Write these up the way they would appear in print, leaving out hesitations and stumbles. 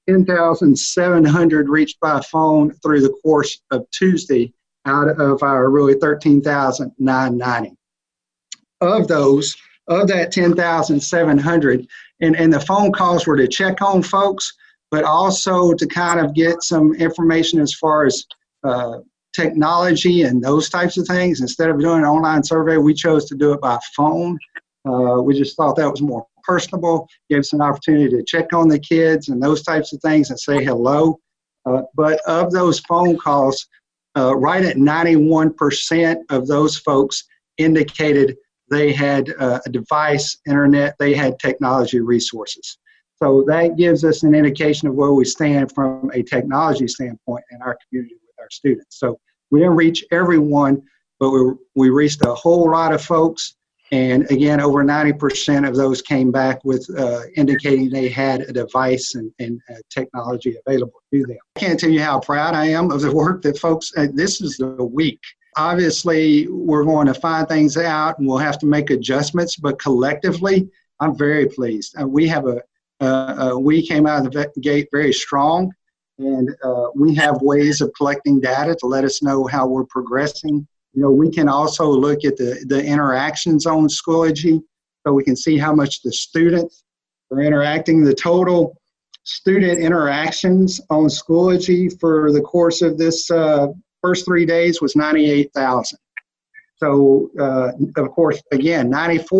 10,700 reached by phone through the course of Tuesday out of our really 13,990. Of that 10,700, and the phone calls were to check on folks, but also to kind of get some information as far as technology and those types of things. Instead of doing an online survey, we chose to do it by phone. We just thought that was more personable, gave us an opportunity to check on the kids and those types of things and say hello. But of those phone calls, right at 91% of those folks indicated they had a device, internet, they had technology resources. So that gives us an indication of where we stand from a technology standpoint in our community with our students. So we didn't reach everyone, but we reached a whole lot of folks. And again, over 90% of those came back with indicating they had a device and technology available to them. I can't tell you how proud I am of the work that folks, this is the week. Obviously, we're going to find things out and we'll have to make adjustments, but collectively, I'm very pleased. We have we came out of the gate very strong, and we have ways of collecting data to let us know how we're progressing. You know, we can also look at the interactions on Schoology, so we can see how much the students are interacting. The total student interactions on Schoology for the course of this first 3 days was 98,000. So, of course, again,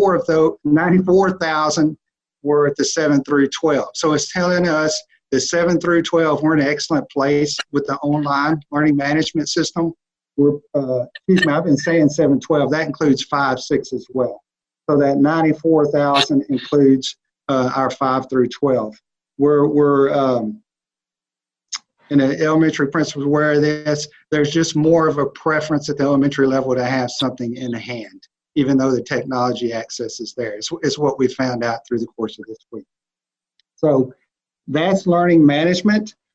94,000 were at the 7 through 12. So it's telling us the 7 through 12, we're in an excellent place with the online learning management system. We're, excuse me, I've been saying 7-12. That includes 5-6 as well. So that 94,000 includes our 5 through 12. We're and the elementary principals aware of this. There's just more of a preference at the elementary level to have something in hand, even though the technology access is there. It's what we found out through the course of this week. So that's learning management.